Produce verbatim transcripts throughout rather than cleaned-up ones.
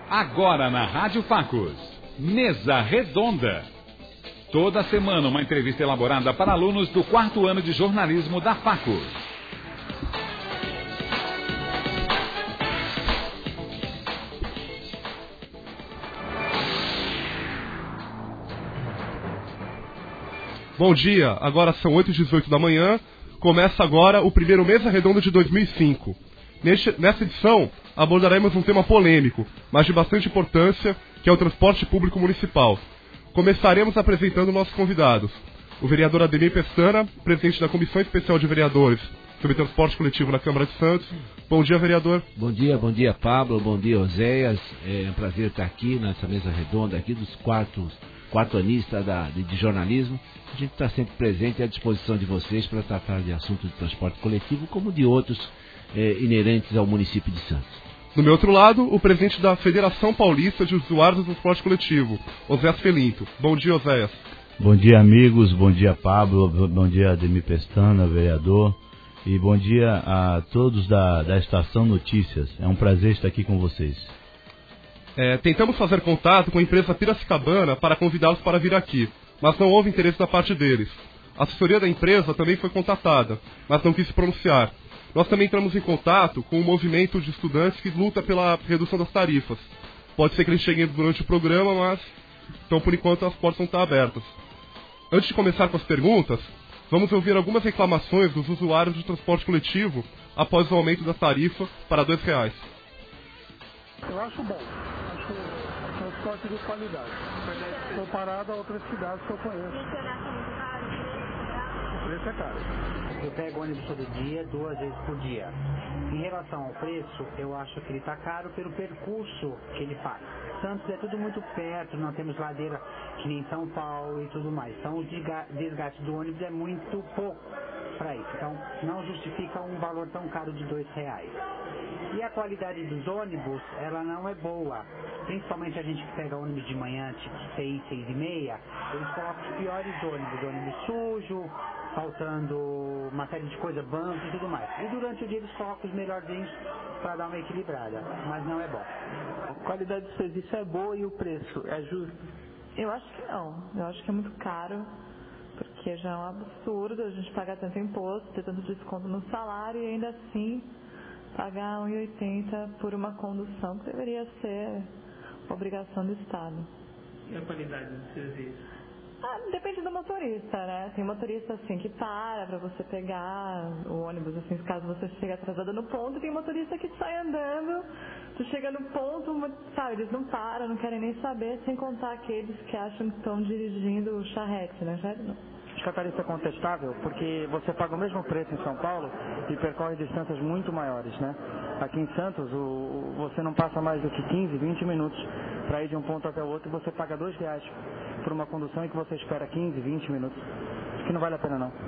Agora na Rádio Facos, Mesa Redonda. Toda semana uma entrevista elaborada para alunos do quarto ano de jornalismo da Facos. Bom dia, agora são oito e dezoito da manhã, começa agora o primeiro Mesa Redonda de dois mil e cinco. Neste, nessa edição, abordaremos um tema polêmico, mas de bastante importância, que é o transporte público municipal. Começaremos apresentando nossos convidados. O vereador Ademir Pestana, presidente da Comissão Especial de Vereadores sobre Transporte Coletivo na Câmara de Santos. Bom dia, vereador. Bom dia, bom dia, Pablo, bom dia, Oséias. É um prazer estar aqui nessa mesa redonda, aqui dos quartos, quarto anista da, de, de jornalismo. A gente está sempre presente e à disposição de vocês para tratar de assuntos de transporte coletivo, como de outros é, inerentes ao município de Santos. Do meu outro lado, o presidente da Federação Paulista de Usuários do Transporte Coletivo, Oséias Felinto. Bom dia, Oséias. Bom dia, amigos. Bom dia, Pablo. Bom dia, Ademir Pestana, vereador. E bom dia a todos da, da Estação Notícias. É um prazer estar aqui com vocês. É, tentamos fazer contato com a empresa Piracicabana para convidá-los para vir aqui, mas não houve interesse da parte deles. A assessoria da empresa também foi contatada, mas não quis se pronunciar. Nós também entramos em contato com o movimento de estudantes que luta pela redução das tarifas. Pode ser que eles cheguem durante o programa, mas então por enquanto as portas não estão abertas. Antes de começar com as perguntas, vamos ouvir algumas reclamações dos usuários de transporte coletivo após o aumento da tarifa para dois reais. Eu acho bom, acho transporte de qualidade, comparado a outras cidades que eu conheço. O preço é caro. Eu pego ônibus todo dia, duas vezes por dia. Em relação ao preço, eu acho que ele está caro pelo percurso que ele faz. Santos é tudo muito perto, não temos ladeira que nem São Paulo e tudo mais. Então o desgaste do ônibus é muito pouco para isso. Então não justifica um valor tão caro de dois reais. E a qualidade dos ônibus, ela não é boa. Principalmente a gente que pega ônibus de manhã, tipo seis, seis e meia, eles colocam os piores ônibus, ônibus sujo, faltando uma série de coisas, bancos e tudo mais. E durante o dia eles colocam os melhorzinhos para dar uma equilibrada, mas não é bom. A qualidade do serviço é boa e o preço é justo? Eu acho que não. Eu acho que é muito caro, porque já é um absurdo a gente pagar tanto imposto, ter tanto desconto no salário e ainda assim pagar um real e oitenta centavos por uma condução que deveria ser obrigação do Estado. E a qualidade do serviço? Ah, depende do motorista, né? Tem motorista assim que para pra você pegar o ônibus, assim, caso você chegue atrasada no ponto, tem motorista que sai andando, tu chega no ponto, sabe, eles não param, não querem nem saber, sem contar aqueles que acham que estão dirigindo o charrete, né? Já não. Acho que a tarifa é contestável porque você paga o mesmo preço em São Paulo e percorre distâncias muito maiores, né? Aqui em Santos, o, você não passa mais do que quinze, vinte minutos para ir de um ponto até o outro e você paga dois reais por uma condução em que você espera quinze, vinte minutos. Acho que não vale a pena, não.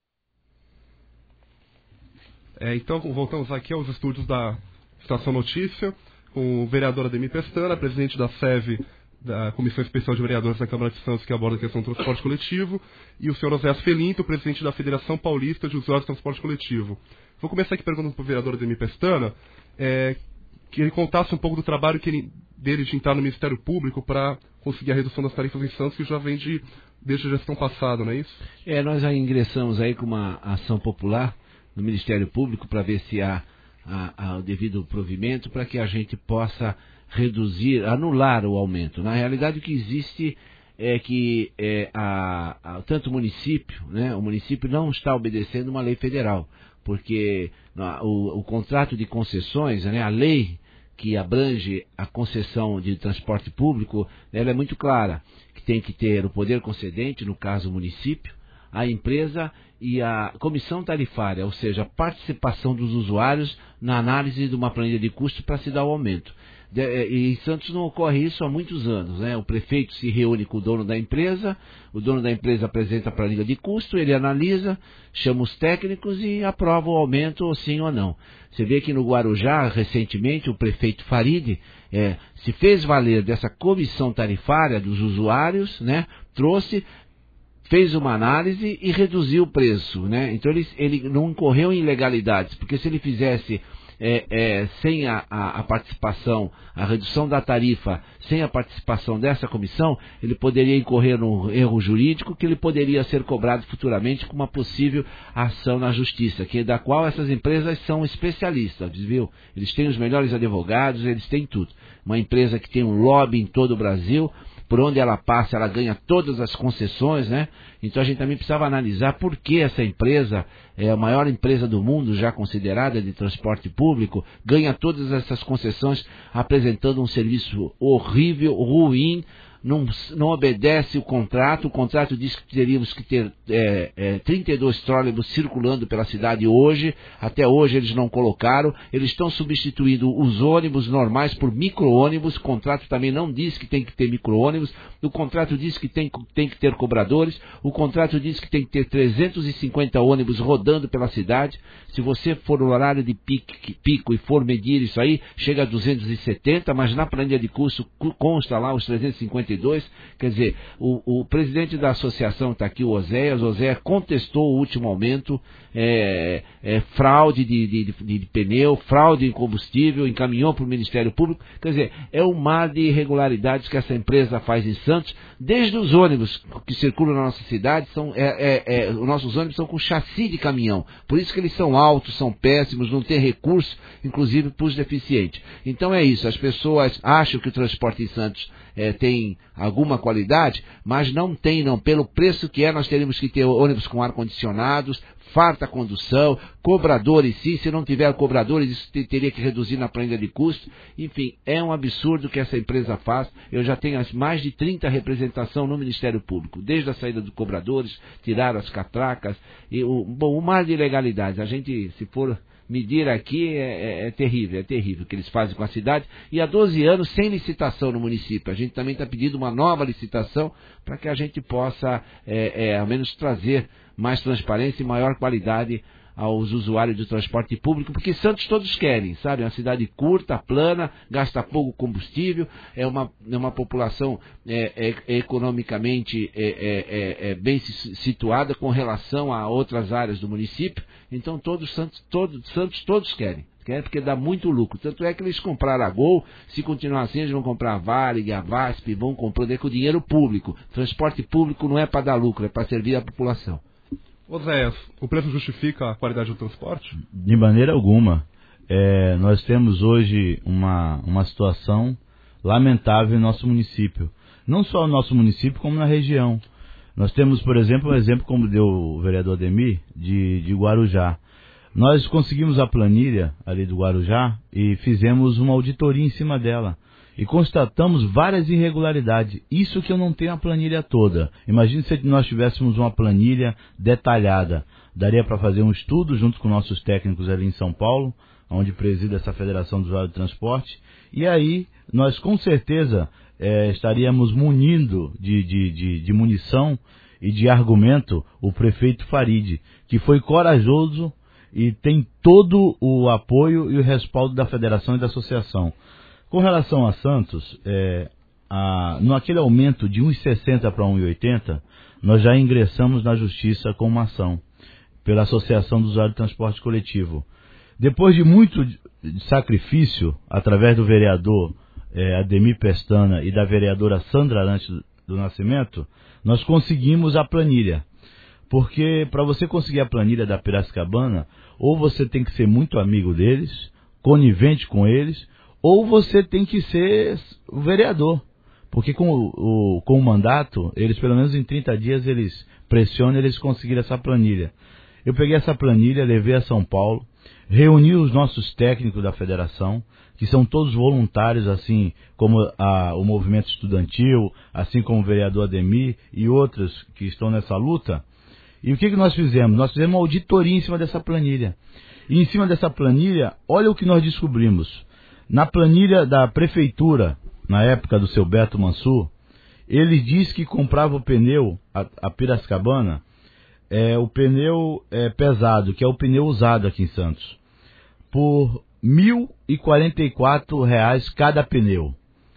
É, então, voltamos aqui aos estúdios da Estação Notícia, com o vereador Ademir Pestana, presidente da S E V, da Comissão Especial de Vereadores da Câmara de Santos, que aborda a questão do transporte coletivo, e o senhor Oséias Felinto, presidente da Federação Paulista de Usuários do Transporte Coletivo. Vou começar aqui perguntando para o vereador Ademir Pestana, é, que ele contasse um pouco do trabalho que ele, dele de entrar no Ministério Público para conseguir a redução das tarifas em Santos, que já vem de, desde a gestão passada, não é isso? É, nós aí ingressamos aí com uma ação popular no Ministério Público para ver se há, há, há o devido provimento para que a gente possa reduzir, anular o aumento. Na realidade, o que existe é que é, a, a, tanto o município, né, o município não está obedecendo uma lei federal, porque o, o contrato de concessões, né, a lei que abrange a concessão de transporte público, ela é muito clara, que tem que ter o poder concedente, no caso o município, a empresa e a comissão tarifária, ou seja, a participação dos usuários na análise de uma planilha de custo para se dar o aumento. E em Santos não ocorre isso há muitos anos, né? O prefeito se reúne com o dono da empresa, o dono da empresa apresenta a planilha de custo, ele analisa, chama os técnicos e aprova o aumento, ou sim ou não. Você vê que no Guarujá, recentemente, o prefeito Farid é, se fez valer dessa comissão tarifária dos usuários, né? Trouxe, fez uma análise e reduziu o preço, né? Então ele, ele não incorreu em ilegalidades, porque se ele fizesse é, é, sem a, a, a participação, a redução da tarifa, sem a participação dessa comissão, ele poderia incorrer num erro jurídico que ele poderia ser cobrado futuramente com uma possível ação na justiça, que da qual essas empresas são especialistas, viu? Eles têm os melhores advogados, eles têm tudo. Uma empresa que tem um lobby em todo o Brasil, por onde ela passa, ela ganha todas as concessões, né? Então a gente também precisava analisar por que essa empresa, é a maior empresa do mundo, já considerada de transporte público, ganha todas essas concessões apresentando um serviço horrível, ruim, não, não obedece o contrato. O contrato diz que teríamos que ter é, é, trinta e dois trólebus circulando pela cidade hoje. Até hoje eles não colocaram. Eles estão substituindo os ônibus normais por micro-ônibus. O contrato também não diz que tem que ter micro-ônibus. O contrato diz que tem, tem que ter cobradores. O contrato diz que tem que ter trezentos e cinquenta ônibus rodando pela cidade. Se você for no horário de pico, pico e for medir isso aí, chega a duzentos e setenta, mas na planilha de custo consta lá os trezentos e cinquenta e dois. Quer dizer, o, o presidente da associação está aqui, o Oséias. O Oséias contestou o último aumento, é, é, fraude de, de, de, de pneu, fraude em combustível, encaminhou para o Ministério Público. Quer dizer, é um mar de irregularidades que essa empresa faz em Santos, desde os ônibus que circulam na nossa cidade, são, é, é, é, os nossos ônibus são com chassi de caminhão, por isso que eles são altos, são péssimos, não tem recurso, inclusive para os deficientes. Então é isso, as pessoas acham que o transporte em Santos É, tem alguma qualidade, mas não tem não, pelo preço que é. Nós teríamos que ter ônibus com ar-condicionados, farta condução, cobradores sim, se não tiver cobradores isso teria que reduzir na planilha de custo. Enfim, é um absurdo que essa empresa faz. Eu já tenho as mais de trinta representações no Ministério Público, desde a saída dos cobradores, tiraram as catracas, e o, bom, o mar de ilegalidades, a gente, se for medir aqui, é, é, é terrível, é terrível o que eles fazem com a cidade, e há doze anos sem licitação no município. A gente também está pedindo uma nova licitação para que a gente possa, é, é, ao menos, trazer mais transparência e maior qualidade aos usuários do transporte público, porque Santos todos querem, sabe? É uma cidade curta, plana, gasta pouco combustível, é uma, é uma população é, é, economicamente é, é, é bem situada com relação a outras áreas do município. Então todos Santos, todos, Santos todos querem, querem porque dá muito lucro. Tanto é que eles compraram a Gol, se continuar assim eles vão comprar a Varig, a VASP, vão comprando com dinheiro público. Transporte público não é para dar lucro, é para servir a população. Oséias, o preço justifica a qualidade do transporte? De maneira alguma. É, nós temos hoje uma, uma situação lamentável em nosso município. Não só no nosso município, como na região. Nós temos, por exemplo, um exemplo como deu o vereador Ademir, de, de Guarujá. Nós conseguimos a planilha ali do Guarujá e fizemos uma auditoria em cima dela. E constatamos várias irregularidades. Isso que eu não tenho a planilha toda. Imagine se nós tivéssemos uma planilha detalhada. Daria para fazer um estudo junto com nossos técnicos ali em São Paulo, onde preside essa Federação do Usuário de Transporte. E aí nós com certeza é, estaríamos munindo de, de, de, de munição e de argumento o prefeito Farid, que foi corajoso e tem todo o apoio e o respaldo da Federação e da Associação. Com relação a Santos, é, a, no aquele aumento de um real e sessenta para um real e oitenta, nós já ingressamos na Justiça com uma ação pela Associação dos Usuários de Transporte Coletivo. Depois de muito sacrifício, através do vereador é, Ademir Pestana e da vereadora Sandra Arantes do Nascimento, nós conseguimos a planilha. Porque para você conseguir a planilha da Piracicabana, ou você tem que ser muito amigo deles, conivente com eles, ou você tem que ser o vereador, porque com o, o, com o mandato, eles pelo menos em trinta dias eles pressionam, eles conseguiram essa planilha. Eu peguei essa planilha, levei a São Paulo, reuni os nossos técnicos da federação, que são todos voluntários, assim como a, o movimento estudantil, assim como o vereador Ademir e outros que estão nessa luta. E o que, que nós fizemos? Nós fizemos uma auditoria em cima dessa planilha. E em cima dessa planilha, olha o que nós descobrimos. Na planilha da prefeitura, na época do seu Beto Mansur, ele diz que comprava o pneu, a, a Piracicabana, é, o pneu é, pesado, que é o pneu usado aqui em Santos, por mil e quarenta e quatro reais cada pneu.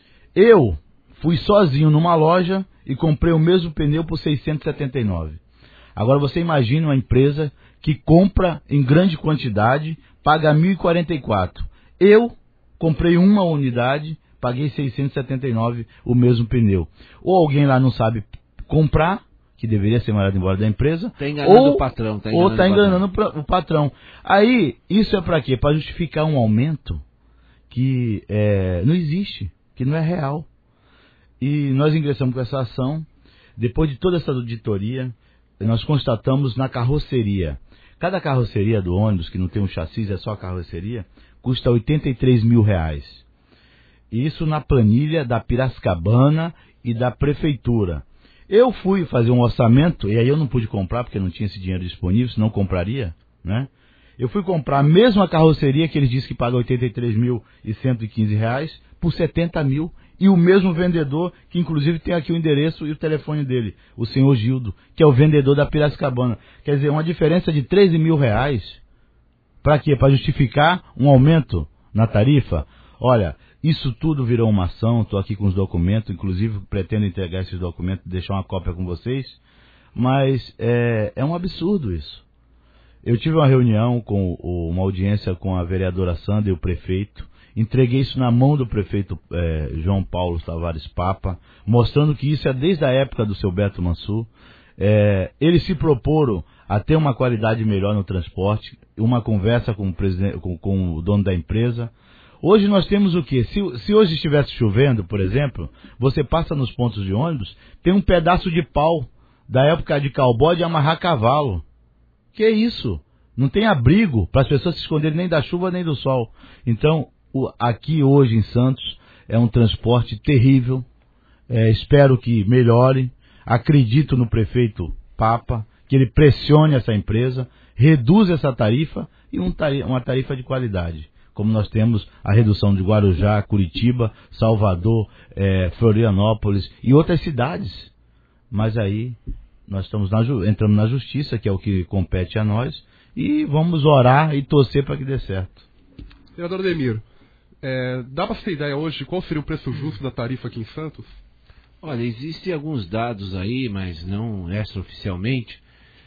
Eu fui sozinho numa loja e comprei o mesmo pneu por seiscentos e setenta e nove. Agora você imagina uma empresa que compra em grande quantidade, paga mil e quarenta e quatro. Eu comprei uma unidade, paguei seiscentos e setenta e nove o mesmo pneu. Ou alguém lá não sabe comprar, que deveria ser mandado embora da empresa, tá enganando ou o patrão, tá ou está enganando patrão. o patrão. Aí, isso é para quê? Para justificar um aumento que é, não existe, que não é real. E nós ingressamos com essa ação. Depois de toda essa auditoria, nós constatamos na carroceria. Cada carroceria do ônibus, que não tem um chassi, é só a carroceria, custa oitenta e três mil reais. Isso na planilha da Piracicabana e da prefeitura. Eu fui fazer um orçamento, e aí eu não pude comprar, porque não tinha esse dinheiro disponível, senão compraria, né? Eu fui comprar a mesma carroceria que eles dizem que paga oitenta e três mil e cento e quinze reais por setenta mil. E o mesmo vendedor, que inclusive tem aqui o endereço e o telefone dele, o senhor Gildo, que é o vendedor da Piracicabana. Quer dizer, uma diferença de treze mil reais. Para quê? Para justificar um aumento na tarifa? Olha, isso tudo virou uma ação, estou aqui com os documentos, inclusive pretendo entregar esses documentos, deixar uma cópia com vocês, mas é, é um absurdo isso. Eu tive uma reunião, com uma audiência com a vereadora Sandra e o prefeito, entreguei isso na mão do prefeito é, João Paulo Tavares Papa, mostrando que isso é desde a época do seu Beto Mansur. É, eles se proporam a ter uma qualidade melhor no transporte, uma conversa com o, presidente, com, com o dono da empresa. Hoje nós temos o quê? Se, se hoje estivesse chovendo, por exemplo, você passa nos pontos de ônibus, tem um pedaço de pau da época de cowboy de amarrar cavalo. Que isso? Não tem abrigo para as pessoas se esconderem nem da chuva nem do sol. Então, o, aqui hoje em Santos é um transporte terrível. É, espero que melhore. Acredito no prefeito Papa, que ele pressione essa empresa, reduza essa tarifa e um tarifa, uma tarifa de qualidade. Como nós temos a redução de Guarujá, Curitiba, Salvador, é, Florianópolis e outras cidades. Mas aí nós estamos na, entramos na justiça, que é o que compete a nós, e vamos orar e torcer para que dê certo. Senador Ademir, é, dá para você ter ideia hoje de qual seria o preço justo da tarifa aqui em Santos? Olha, existem alguns dados aí, mas não extraoficialmente,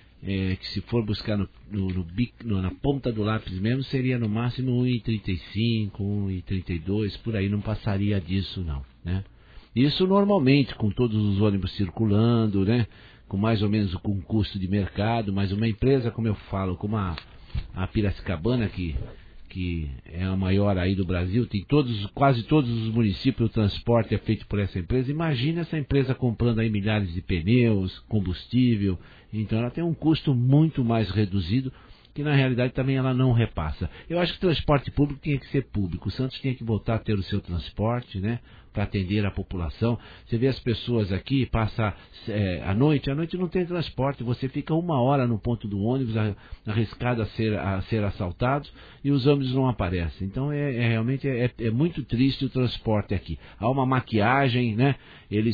é, que se for buscar no, no, no, no, na ponta do lápis mesmo, seria no máximo um e trinta e cinco, um e trinta e dois, por aí, não passaria disso não, né? Isso normalmente, com todos os ônibus circulando, né? Com mais ou menos com custo de mercado, mas uma empresa, como eu falo, como a, a Piracicabana, que, que é a maior aí do Brasil, tem todos, quase todos os municípios, o transporte é feito por essa empresa. Imagina essa empresa comprando aí milhares de pneus, combustível, então ela tem um custo muito mais reduzido, que na realidade também ela não repassa. Eu acho que o transporte público tinha que ser público, o Santos tinha que voltar a ter o seu transporte, né, para atender a população. Você vê as pessoas aqui, passa é, a noite, à noite não tem transporte, você fica uma hora no ponto do ônibus, arriscado a ser, a ser assaltado, e os ônibus não aparecem. Então é, é realmente é, é muito triste o transporte aqui. Há uma maquiagem, né? Eles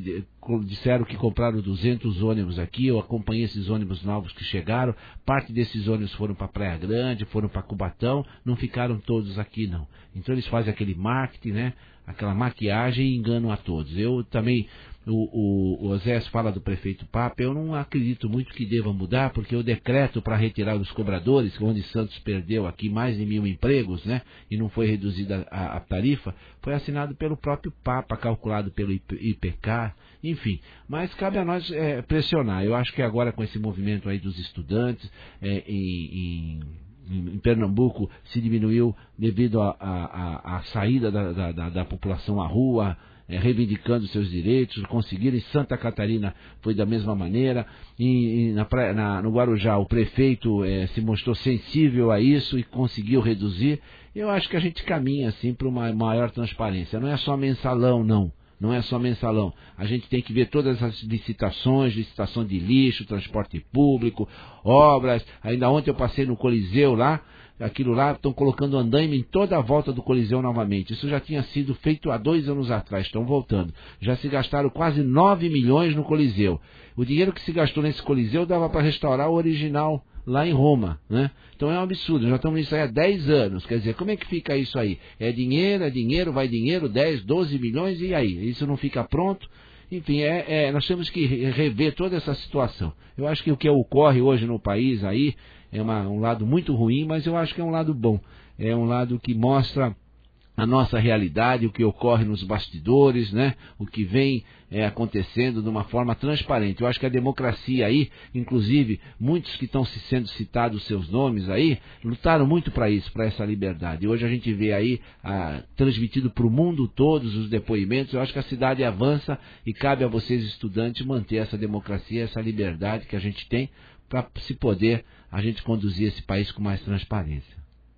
disseram que compraram duzentos ônibus aqui, eu acompanhei esses ônibus novos que chegaram, parte desses ônibus foram para Praia Grande, foram para Cubatão, não ficaram todos aqui não. Então eles fazem aquele marketing, né? Aquela maquiagem e enganam a todos. Eu também, o, o, o Osés fala do prefeito Papa, eu não acredito muito que deva mudar, porque o decreto para retirar os cobradores, onde Santos perdeu aqui mais de mil empregos, né, e não foi reduzida a, a tarifa, foi assinado pelo próprio Papa, calculado pelo I P K, enfim. Mas cabe a nós é, pressionar. Eu acho que agora com esse movimento aí dos estudantes, é, em... em em Pernambuco se diminuiu devido à saída da, da, da população à rua, é, reivindicando seus direitos, conseguiram. Em Santa Catarina foi da mesma maneira, e, e na, na, no Guarujá o prefeito é, se mostrou sensível a isso e conseguiu reduzir. Eu acho que a gente caminha assim para uma maior transparência, não é só mensalão não. Não é só mensalão. A gente tem que ver todas as licitações, licitação de lixo, transporte público, obras. Ainda ontem eu passei no Coliseu lá, aquilo lá, estão colocando andaime em toda a volta do Coliseu novamente. Isso já tinha sido feito há dois anos atrás, estão voltando. Já se gastaram quase nove milhões no Coliseu. O dinheiro que se gastou nesse Coliseu dava para restaurar o original lá em Roma, né? Então é um absurdo, já estamos nisso aí há dez anos, quer dizer, como é que fica isso aí? É dinheiro, é dinheiro, vai dinheiro, dez, doze milhões, e aí? Isso não fica pronto? Enfim, é, é, nós temos que rever toda essa situação. Eu acho que o que ocorre hoje no país aí é uma, um lado muito ruim, mas eu acho que é um lado bom. É um lado que mostra a nossa realidade, o que ocorre nos bastidores, né? O que vem é, acontecendo de uma forma transparente. Eu acho que a democracia aí, inclusive, muitos que estão se sendo citados seus nomes aí, lutaram muito para isso, para essa liberdade. E hoje a gente vê aí, ah, transmitido para o mundo todos os depoimentos. Eu acho que a cidade avança e cabe a vocês, estudantes, manter essa democracia, essa liberdade que a gente tem, para se poder a gente conduzir esse país com mais transparência.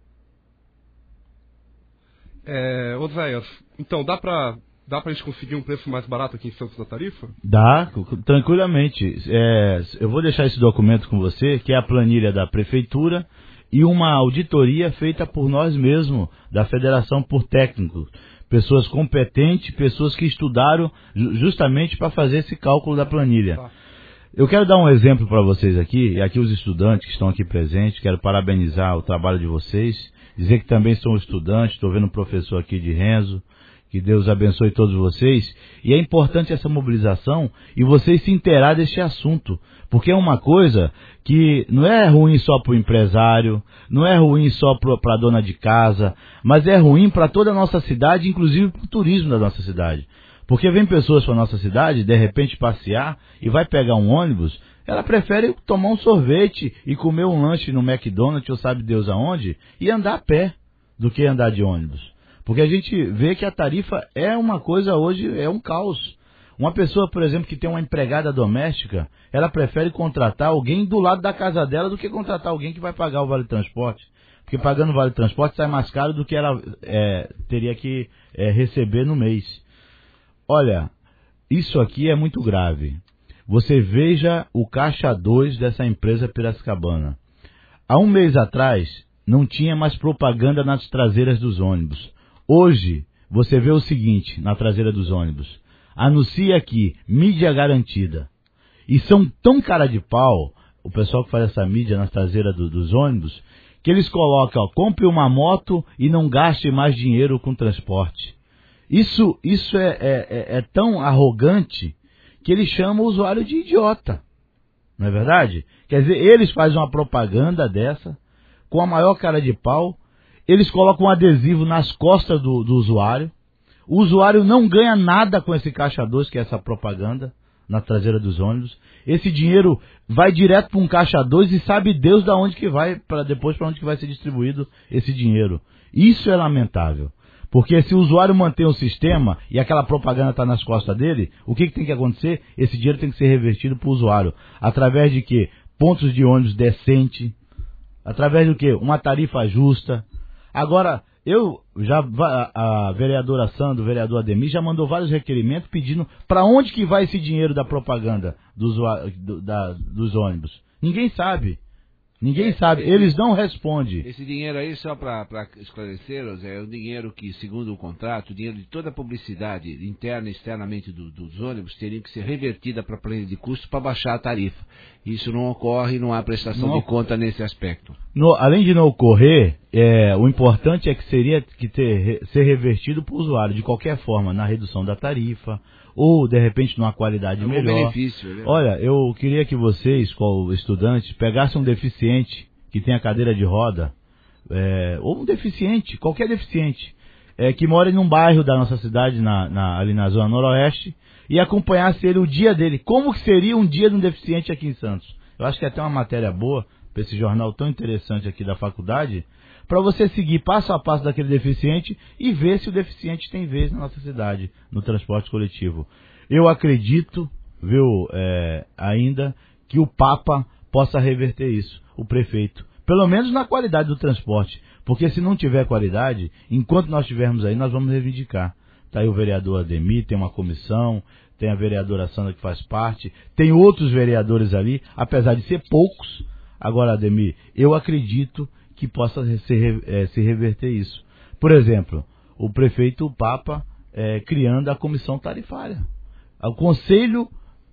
É, Oséias, então dá pra, dá pra gente conseguir um preço mais barato aqui em Santos da tarifa? Dá, tranquilamente. É, eu vou deixar esse documento com você, que é a planilha da prefeitura e uma auditoria feita por nós mesmos, da federação, por técnicos. Pessoas competentes, pessoas que estudaram justamente para fazer esse cálculo da planilha. Tá. Eu quero dar um exemplo para vocês aqui, e aqui os estudantes que estão aqui presentes, quero parabenizar o trabalho de vocês, dizer que também sou um estudante, estou vendo um professor aqui de Renzo, que Deus abençoe todos vocês, e é importante essa mobilização e vocês se inteirar deste assunto, porque é uma coisa que não é ruim só para o empresário, não é ruim só para a dona de casa, mas é ruim para toda a nossa cidade, inclusive para o turismo da nossa cidade. Porque vem pessoas para a nossa cidade, de repente passear, e vai pegar um ônibus, ela prefere tomar um sorvete e comer um lanche no McDonald's, ou sabe Deus aonde, e andar a pé, do que andar de ônibus. Porque a gente vê que a tarifa é uma coisa hoje, é um caos. Uma pessoa, por exemplo, que tem uma empregada doméstica, ela prefere contratar alguém do lado da casa dela do que contratar alguém que vai pagar o vale-transporte. Porque pagando o vale-transporte sai mais caro do que ela é, teria que é, receber no mês. Olha, isso aqui é muito grave. Você veja o caixa dois dessa empresa Piracicabana. Há um mês atrás, não tinha mais propaganda nas traseiras dos ônibus. Hoje, você vê o seguinte, na traseira dos ônibus. Anuncia aqui, mídia garantida. E são tão cara de pau, o pessoal que faz essa mídia na traseira do, dos ônibus, que eles colocam, ó, compre uma moto e não gaste mais dinheiro com transporte. Isso, isso é, é, é, é tão arrogante que ele chama o usuário de idiota. Não é verdade? Quer dizer, eles fazem uma propaganda dessa, com a maior cara de pau, eles colocam um adesivo nas costas do, do usuário, o usuário não ganha nada com esse caixa dois, que é essa propaganda, na traseira dos ônibus. Esse dinheiro vai direto para um caixa dois e sabe Deus de onde que vai, para depois para onde que vai ser distribuído esse dinheiro. Isso é lamentável. Porque se o usuário mantém o sistema e aquela propaganda está nas costas dele, o que, que tem que acontecer? Esse dinheiro tem que ser revertido para o usuário. Através de quê? Pontos de ônibus decente. Através do quê? Uma tarifa justa. Agora, eu já a vereadora Sandra, o vereador Ademir, já mandou vários requerimentos pedindo para onde que vai esse dinheiro da propaganda do usuário, do, da, dos ônibus. Ninguém sabe. Ninguém é, sabe, esse, eles não respondem. Esse dinheiro aí, só para esclarecer, é o dinheiro que, segundo o contrato, o dinheiro de toda a publicidade interna e externamente do, dos ônibus teria que ser revertida para a planilha de custo para baixar a tarifa. Isso não ocorre, não há prestação não, de conta nesse aspecto. No, além de não ocorrer, é, o importante é que seria que ter, ser revertido para o usuário, de qualquer forma, na redução da tarifa, ou de repente numa qualidade é um melhor. Benefício, né? Olha, eu queria que vocês, como estudantes, pegassem um deficiente que tem a cadeira de roda, é, ou um deficiente, qualquer deficiente, é, que mora em um bairro da nossa cidade, na, na, ali na zona noroeste, e acompanhasse ele o dia dele. Como que seria um dia de um deficiente aqui em Santos? Eu acho que é até uma matéria boa para esse jornal tão interessante aqui da faculdade, para você seguir passo a passo daquele deficiente e ver se o deficiente tem vez na nossa cidade, no transporte coletivo. Eu acredito, viu, é, ainda, que o Papa possa reverter isso, o prefeito. Pelo menos na qualidade do transporte, porque se não tiver qualidade, enquanto nós estivermos aí, nós vamos reivindicar. Está aí o vereador Ademir, tem uma comissão, tem a vereadora Sandra que faz parte, tem outros vereadores ali, apesar de ser poucos. Agora, Ademir, eu acredito que possa se, é, se reverter isso. Por exemplo, o prefeito o Papa é, criando a comissão tarifária. O conselho,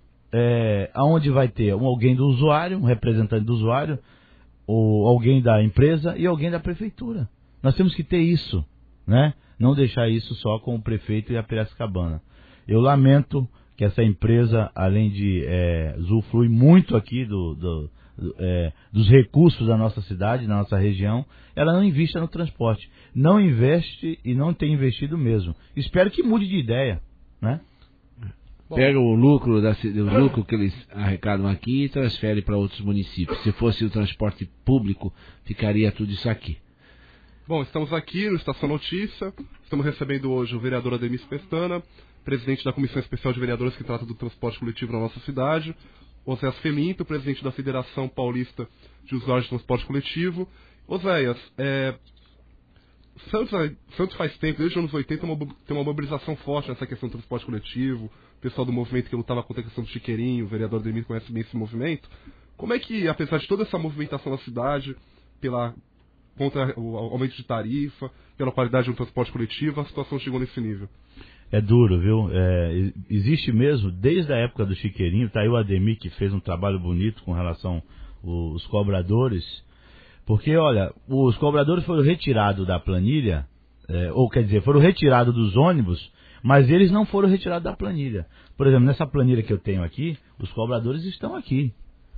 é, onde vai ter um, alguém do usuário, um representante do usuário, ou alguém da empresa e alguém da prefeitura. Nós temos que ter isso, né? Não deixar isso só com o prefeito e a Piracicabana. Eu lamento que essa empresa, além de é, usufruir muito aqui do, do, é, dos recursos da nossa cidade, da nossa região, ela não invista no transporte. Não investe e não tem investido mesmo. Espero que mude de ideia, né? Pega o lucro, da, o lucro que eles arrecadam aqui e transfere para outros municípios. Se fosse o transporte público, ficaria tudo isso aqui. Bom, estamos aqui no Estação Notícia. Estamos recebendo hoje o vereador Ademir Pestana, presidente da Comissão Especial de Vereadores que trata do transporte coletivo na nossa cidade. Oséias Felinto, presidente da Federação Paulista de Usuários de Transporte Coletivo. Oséias, é... Santos, Santos faz tempo, desde os anos oitenta, tem uma mobilização forte nessa questão do transporte coletivo. O pessoal do movimento que lutava contra a questão do chiqueirinho, o vereador Ademir conhece bem esse movimento. Como é que, apesar de toda essa movimentação na cidade, pela, contra o aumento de tarifa, pela qualidade do transporte coletivo, a situação chegou nesse nível? É duro, viu? É, existe mesmo, desde a época do chiqueirinho, tá aí o Ademir que fez um trabalho bonito com relação aos cobradores. Porque, olha, os cobradores foram retirados da planilha, é, ou quer dizer, foram retirados dos ônibus, mas eles não foram retirados da planilha. Por exemplo, nessa planilha que eu tenho aqui, os cobradores estão aqui.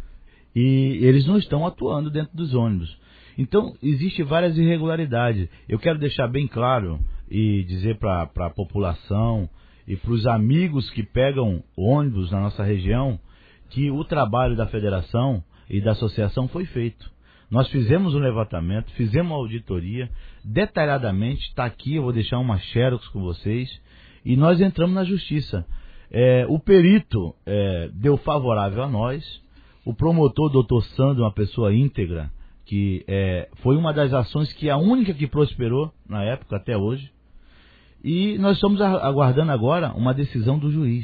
E eles não estão atuando dentro dos ônibus. Então, existem várias irregularidades. Eu quero deixar bem claro e dizer para a população e para os amigos que pegam ônibus na nossa região que o trabalho da federação e da associação foi feito. Nós fizemos um levantamento, fizemos uma auditoria, detalhadamente, está aqui, eu vou deixar uma xerox com vocês, e nós entramos na justiça. É, o perito é, deu favorável a nós, o promotor, doutor Sandro, uma pessoa íntegra, que é, foi uma das ações que é a única que prosperou na época até hoje, e nós estamos aguardando agora uma decisão do juiz.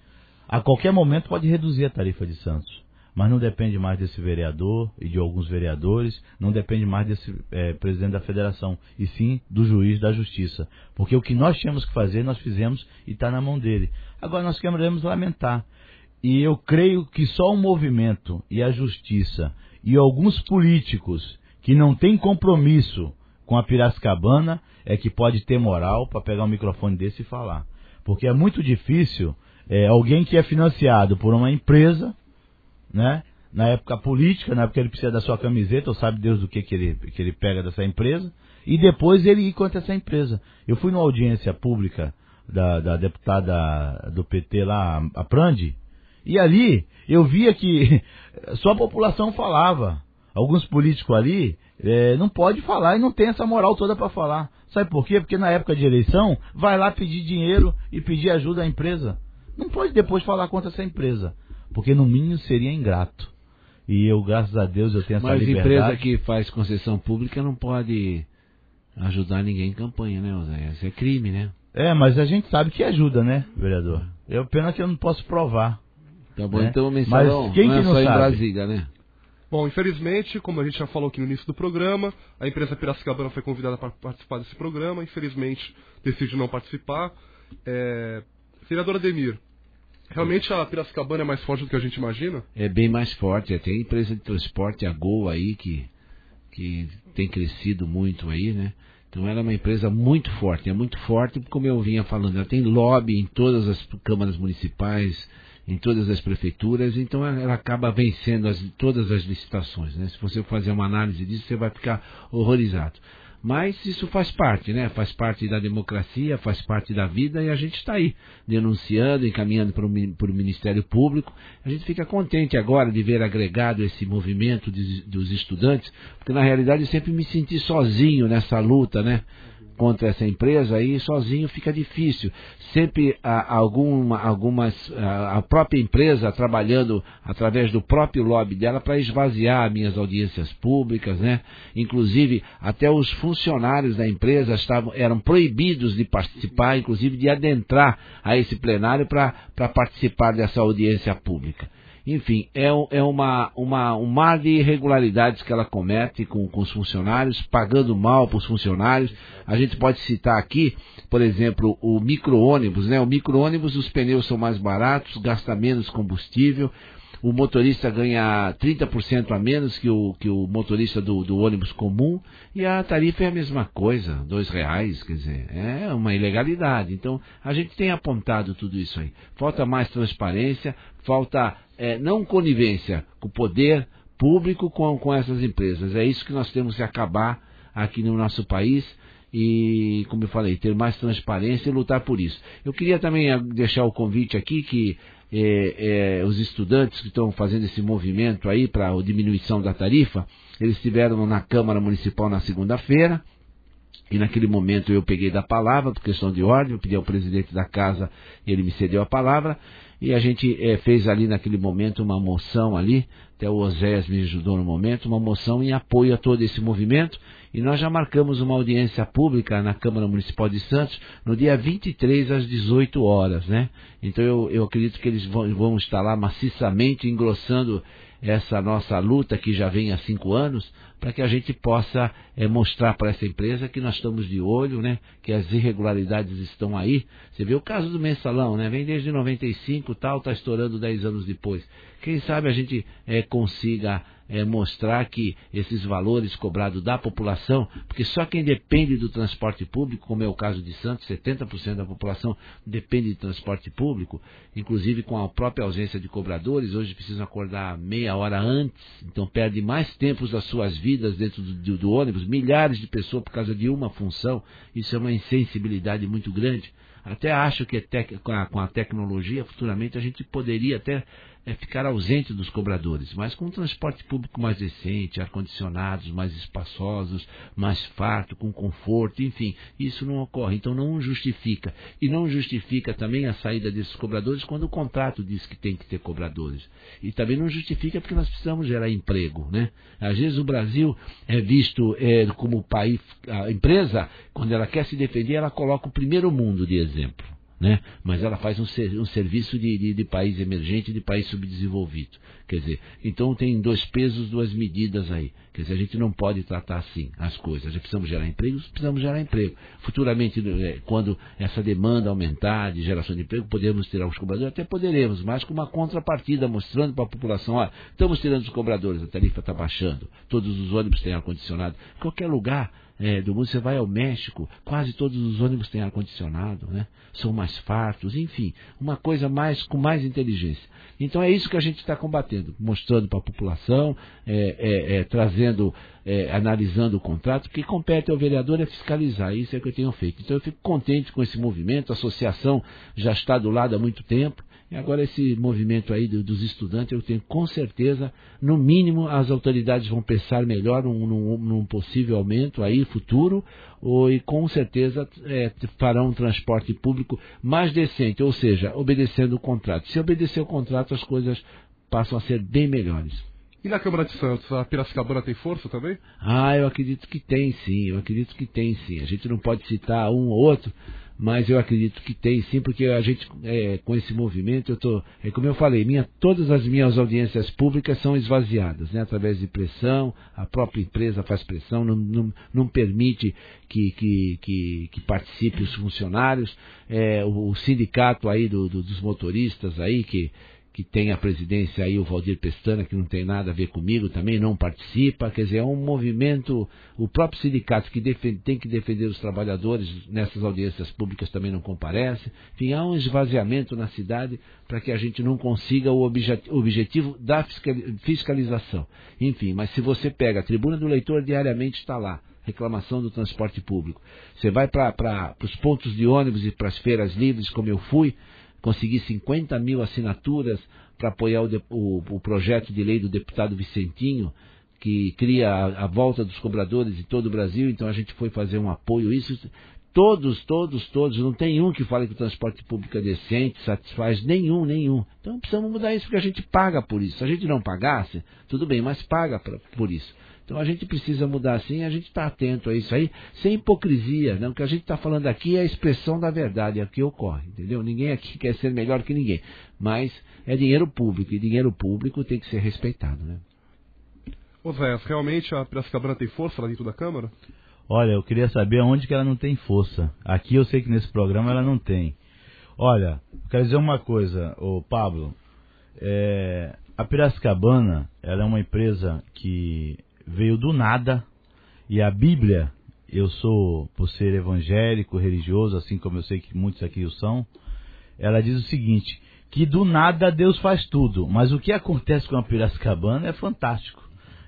A qualquer momento pode reduzir a tarifa de Santos. Mas não depende mais desse vereador e de alguns vereadores, não depende mais desse é, presidente da federação, e sim do juiz da justiça. Porque o que nós tínhamos que fazer, nós fizemos e está na mão dele. Agora nós queremos lamentar. E eu creio que só o movimento e a justiça e alguns políticos que não têm compromisso com a Piracicabana é que pode ter moral para pegar um microfone desse e falar. Porque é muito difícil é, alguém que é financiado por uma empresa, né? Na época política, na época ele precisa da sua camiseta, ou sabe Deus do que, que, ele, que ele pega dessa empresa, e depois ele ir contra essa empresa. Eu fui numa audiência pública da, da deputada do P T lá, a Prandi, e ali eu via que só a população falava. Alguns políticos ali é, não pode falar e não tem essa moral toda para falar. Sabe por quê? Porque na época de eleição vai lá pedir dinheiro e pedir ajuda à empresa. Não pode depois falar contra essa empresa. Porque no mínimo seria ingrato. E eu, graças a Deus, eu tenho essa Mas liberdade. Mas empresa que faz concessão pública não pode ajudar ninguém em campanha, né, José? Isso é crime, né? É, mas a gente sabe que ajuda, né, vereador? É pena que eu não posso provar. Tá bom, né? então o mensalão mas quem não é que não só sabe? em Brasília, né? Bom, infelizmente, como a gente já falou aqui no início do programa, a empresa Piracicabana foi convidada para participar desse programa, infelizmente decidiu não participar. É... Vereador Ademir, realmente a Piracicabana é mais forte do que a gente imagina? É bem mais forte. Tem empresa de transporte, a Gol aí, que, que tem crescido muito aí, né? Então ela é uma empresa muito forte. É muito forte, como eu vinha falando, ela tem lobby em todas as câmaras municipais, em todas as prefeituras, então ela, ela acaba vencendo as, todas as licitações, né? Se você fazer uma análise disso, você vai ficar horrorizado. Mas isso faz parte, né? Faz parte da democracia, faz parte da vida, e a gente está aí, denunciando, encaminhando para o Ministério Público. A gente fica contente agora de ver agregado esse movimento de, dos estudantes, porque na realidade eu sempre me senti sozinho nessa luta, né? Contra essa empresa, aí sozinho fica difícil. Sempre há alguma, algumas, a própria empresa trabalhando através do próprio lobby dela para esvaziar minhas audiências públicas, né? Inclusive até os funcionários da empresa estavam, eram proibidos de participar, inclusive de adentrar a esse plenário para para participar dessa audiência pública. Enfim, é, é uma, uma, um mar de irregularidades que ela comete com, com os funcionários, pagando mal para os funcionários. A gente pode citar aqui, por exemplo, o micro-ônibus, né? O micro-ônibus, os pneus são mais baratos, gasta menos combustível, o motorista ganha trinta por cento a menos que o, que o motorista do, do ônibus comum, e a tarifa é a mesma coisa, dois reais, quer dizer, é uma ilegalidade. Então, a gente tem apontado tudo isso aí. Falta mais transparência, falta é, não conivência com o poder público com, com essas empresas. É isso que nós temos que acabar aqui no nosso país e, como eu falei, ter mais transparência e lutar por isso. Eu queria também deixar o convite aqui que é, é, os estudantes que estão fazendo esse movimento aí para a diminuição da tarifa, eles estiveram na Câmara Municipal na segunda-feira. E naquele momento eu peguei da palavra, por questão de ordem, eu pedi ao presidente da casa e ele me cedeu a palavra. E a gente é, fez ali naquele momento uma moção ali, até o Oséias me ajudou no momento, uma moção em apoio a todo esse movimento. E nós já marcamos uma audiência pública na Câmara Municipal de Santos no dia vinte e três às dezoito horas, né? Então eu, eu acredito que eles vão, vão estar lá maciçamente engrossando essa nossa luta que já vem há cinco anos, para que a gente possa é, mostrar para essa empresa que nós estamos de olho, né, que as irregularidades estão aí. Você vê o caso do mensalão, né, vem desde noventa e cinco, tal, está estourando dez anos depois. Quem sabe a gente é, consiga é, mostrar que esses valores cobrados da população, porque só quem depende do transporte público, como é o caso de Santos, setenta por cento da população depende de transporte público, inclusive com a própria ausência de cobradores, hoje precisam acordar meia hora antes, então perde mais tempo das suas vidas dentro do, do, do ônibus, milhares de pessoas por causa de uma função. Isso é uma insensibilidade muito grande. Até acho que tec, com, a, com a tecnologia, futuramente, a gente poderia até é, ficar ausente dos cobradores, mas com um transporte público mais decente, ar-condicionados, mais espaçosos, mais farto, com conforto, enfim, isso não ocorre, então não justifica. E não justifica também a saída desses cobradores quando o contrato diz que tem que ter cobradores. E também não justifica porque nós precisamos gerar emprego, né? Às vezes o Brasil é visto é, como país, a empresa, quando ela quer se defender, ela coloca o primeiro mundo de exemplo, né? Mas ela faz um, ser, um serviço de, de, de país emergente, de país subdesenvolvido. Quer dizer, então tem dois pesos, duas medidas aí. Quer dizer, a gente não pode tratar assim as coisas. Já precisamos gerar emprego, precisamos gerar emprego. Futuramente, quando essa demanda aumentar de geração de emprego, podemos tirar os cobradores, até poderemos, mas com uma contrapartida, mostrando para a população, olha, estamos tirando os cobradores, a tarifa está baixando, todos os ônibus têm ar-condicionado. Em qualquer lugar É, do mundo, você vai ao México, quase todos os ônibus têm ar-condicionado, né? São mais fartos, enfim, uma coisa mais com mais inteligência. Então é isso que a gente está combatendo, mostrando para a população, é, é, é, trazendo, é, analisando o contrato, que compete ao vereador é fiscalizar, isso é o que eu tenho feito. Então eu fico contente com esse movimento, a associação já está do lado há muito tempo, e agora esse movimento aí do, dos estudantes, eu tenho com certeza, no mínimo, as autoridades vão pensar melhor num, num, num possível aumento aí, futuro, ou, e com certeza é, farão um transporte público mais decente, ou seja, obedecendo o contrato. Se obedecer o contrato, as coisas passam a ser bem melhores. E na Câmara de Santos, a Piracicabana tem força também? Ah, eu acredito que tem sim, eu acredito que tem sim. A gente não pode citar um ou outro, mas eu acredito que tem sim, porque a gente, é, com esse movimento, eu tô, é como eu falei, minha, todas as minhas audiências públicas são esvaziadas, né, através de pressão, a própria empresa faz pressão, não, não, não permite que, que, que, que participe os funcionários, é, o, o sindicato aí do, do, dos motoristas aí, que que tem a presidência aí, o Valdir Pestana, que não tem nada a ver comigo, também não participa, quer dizer, é um movimento, o próprio sindicato que defende, tem que defender os trabalhadores nessas audiências públicas também não comparece, enfim, há um esvaziamento na cidade para que a gente não consiga o objetivo da fiscalização. Enfim, mas se você pega a tribuna do leitor, diariamente está lá, reclamação do transporte público. Você vai para os pontos de ônibus e para as feiras livres, como eu fui, consegui cinquenta mil assinaturas para apoiar o, o, o projeto de lei do deputado Vicentinho, que cria a, a volta dos cobradores de todo o Brasil, então a gente foi fazer um apoio, isso, todos, todos, todos, não tem um que fale que o transporte público é decente, satisfaz, nenhum, nenhum. Então precisamos mudar isso, porque a gente paga por isso. Se a gente não pagasse, tudo bem, mas paga pra, por isso. Então a gente precisa mudar assim, a gente está atento a isso aí, sem hipocrisia, né? O que a gente está falando aqui é a expressão da verdade, é o que ocorre, entendeu? Ninguém aqui quer ser melhor que ninguém, mas é dinheiro público, e dinheiro público tem que ser respeitado, né? Ô Zé, realmente a Piracicabana tem força lá dentro da Câmara? Olha, eu queria saber onde que ela não tem força. Aqui eu sei que nesse programa ela não tem. Olha, quero dizer uma coisa, ô Pablo, é, a Piracicabana, ela é uma empresa que veio do nada, e a Bíblia, eu sou, por ser evangélico, religioso, assim como eu sei que muitos aqui o são, ela diz o seguinte, que do nada Deus faz tudo, mas o que acontece com a Piracicabana é fantástico.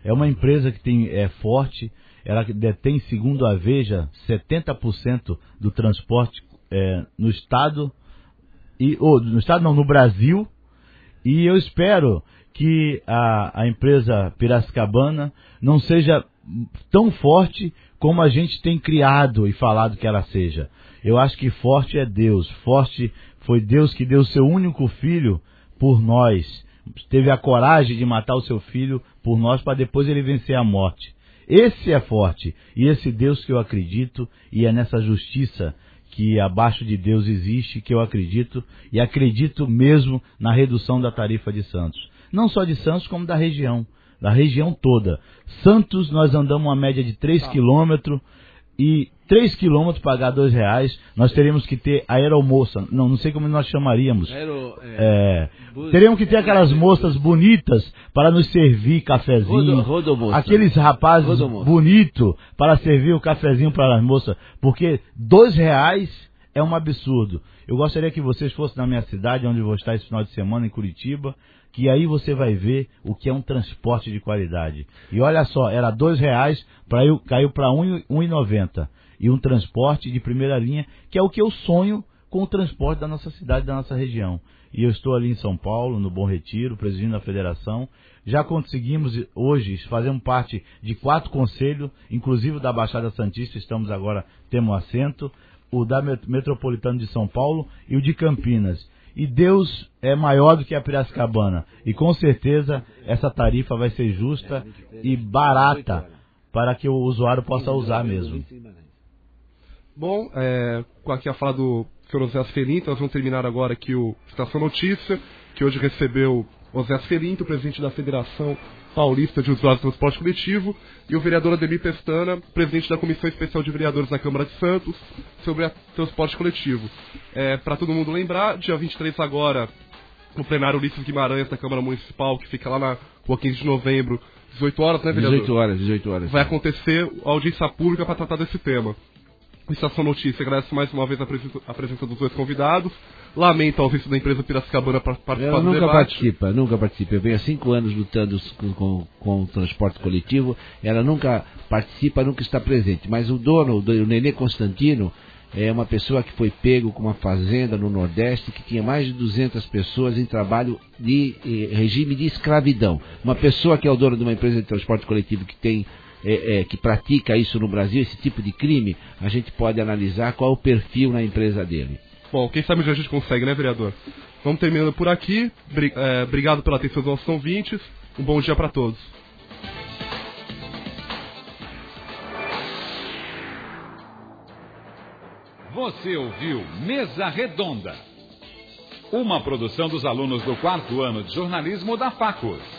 É uma empresa que tem, é forte, ela detém, segundo a Veja, setenta por cento do transporte é, no estado, e, ou, no estado não, no Brasil, e eu espero que a, a empresa Piracicabana não seja tão forte como a gente tem criado e falado que ela seja. Eu acho que forte é Deus, forte foi Deus que deu o seu único filho por nós, teve a coragem de matar o seu filho por nós para depois ele vencer a morte. Esse é forte, e esse Deus que eu acredito, e é nessa justiça que abaixo de Deus existe, que eu acredito, e acredito mesmo na redução da tarifa de Santos. Não só de Santos, como da região, da região toda. Santos, nós andamos uma média de três quilômetros, e três quilômetros pagar dois reais, nós teríamos que ter aeromoça, não, não sei como nós chamaríamos. Aero, é, é, teríamos que ter aquelas moças bonitas para nos servir cafezinho, rodo, rodo aqueles rapazes bonitos para servir o cafezinho para as moças, porque dois reais é um absurdo. Eu gostaria que vocês fossem na minha cidade, onde eu vou estar esse final de semana, em Curitiba, que aí você vai ver o que é um transporte de qualidade. E olha só, era dois reais, pra eu, caiu para um real e noventa centavos. E um transporte de primeira linha, que é o que eu sonho com o transporte da nossa cidade, da nossa região. E eu estou ali em São Paulo, no Bom Retiro, presidindo a federação. Já conseguimos hoje, fazemos parte de quatro conselhos, inclusive da Baixada Santista, estamos agora, temos assento, o da Metropolitano de São Paulo e o de Campinas. E Deus é maior do que a Piracicabana. E com certeza essa tarifa vai ser justa e barata para que o usuário possa usar mesmo. Bom, é, com aqui a fala do senhor Oséias Felinto, nós vamos terminar agora aqui o Estação Notícia, que hoje recebeu Oséias Felinto, presidente da Federação Paulista de Usuários do Transporte Coletivo, e o vereador Ademir Pestana, presidente da Comissão Especial de Vereadores da Câmara de Santos, sobre o transporte coletivo. É, para todo mundo lembrar, dia vinte e três agora, no plenário Ulisses Guimarães da Câmara Municipal, que fica lá na rua quinze de novembro, dezoito horas, né, vereador? dezoito horas, dezoito horas. Vai acontecer a audiência pública para tratar desse tema. O Estação Notícia agradece mais uma vez a presença, a presença dos dois convidados. Lamenta a ausência da empresa Piracicabana para participar Ela do nunca debate. participa, nunca participa. Eu venho há cinco anos lutando com, com, com o transporte coletivo. Ela nunca participa, nunca está presente. Mas o dono, o Nenê Constantino, é uma pessoa que foi pego com uma fazenda no Nordeste que tinha mais de duzentas pessoas em trabalho de eh, regime de escravidão. Uma pessoa que é o dono de uma empresa de transporte coletivo que tem É, é, que pratica isso no Brasil, esse tipo de crime, a gente pode analisar qual é o perfil na empresa dele. Bom, quem sabe a gente consegue, né, vereador? Vamos terminando por aqui. Bri- é, obrigado pela atenção dos nossos ouvintes. Um bom dia para todos. Você ouviu Mesa Redonda, uma produção dos alunos do quarto ano de jornalismo da Facos.